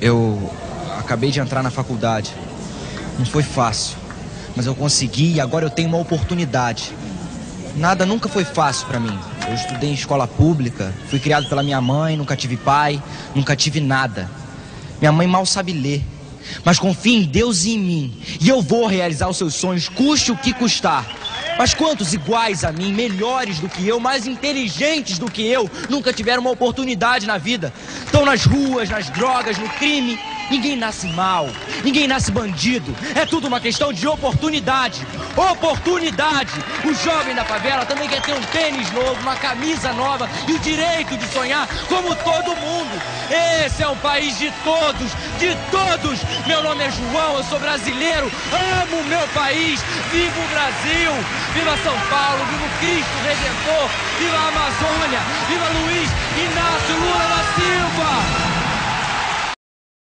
Eu acabei de entrar na faculdade. Não foi fácil, mas eu consegui e agora eu tenho uma oportunidade. Nada nunca foi fácil pra mim. Eu estudei em escola pública, fui criado pela minha mãe, nunca tive pai, nunca tive nada. Minha mãe mal sabe ler, mas confia em Deus e em mim. E eu vou realizar os seus sonhos, custe o que custar. Mas quantos iguais a mim, melhores do que eu, mais inteligentes do que eu, nunca tiveram uma oportunidade na vida? Estão nas ruas, nas drogas, no crime. Ninguém nasce mal, ninguém nasce bandido. É tudo uma questão de oportunidade. Oportunidade! O jovem da favela também quer ter um tênis novo, uma camisa nova e o direito de sonhar como todo mundo. Esse é um país de todos, de todos. Meu nome é João, eu sou brasileiro, amo o meu país. Viva o Brasil, viva São Paulo, viva o Cristo Redentor, viva a Amazônia, viva Luiz Inácio Lula da Silva.